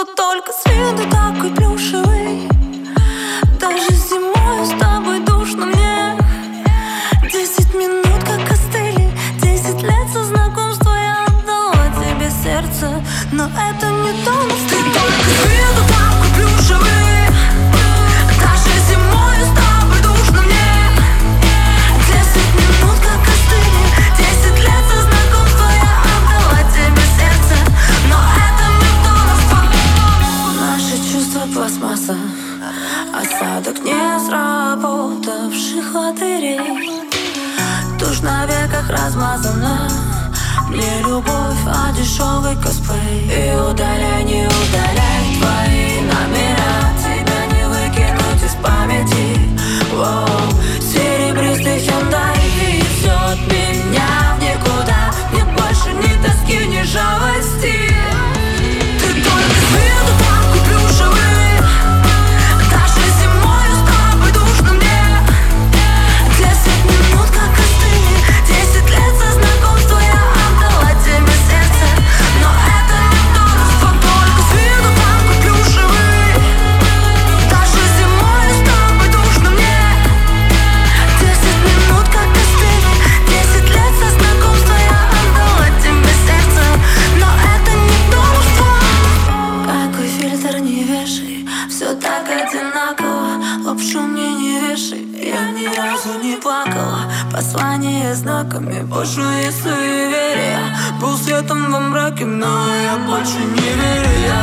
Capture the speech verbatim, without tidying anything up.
Тут только с виду такой плюшевый. Даже зимой с тобой душно мне. Десять минут как остыли, десять лет со знакомства. Я отдала тебе сердце, но это не то. Ты только с виду такой плюшевый. Даже зимой с тобой душно мне. Десять минут как остыли, десять лет со знакомства. Я отдала тебе сердце, но это не то. Наши чувства пластмасса, осадок не сработавших лотерей. Тушь на веках размазана. Не любовь, а дешевый косплей. И удаляй, не удаляй твои номера. Тебя не выкинуть из памяти. Воу, серебристый Hyundai везет от меня в никуда. Нет больше ни тоски, ни жалости. Ты только с виду такой плюшевый. Даже зимой с тобой душно мне. Десять минут как остыли, десять лет со знакомства. Я отдала тебе сердце, но это не то. Только с виду такой плюшевый. Даже зимой с тобой душно мне. Десять минут как остыли, десять лет со знакомства. Я отдала тебе сердце, но это не то. Какой фильтр не вешай, все так одинаково. Лапшу мне не вешай, я ни разу не плакала. Послание знаками, пошлые суеверия. Был светом во мраке, но я больше не верю.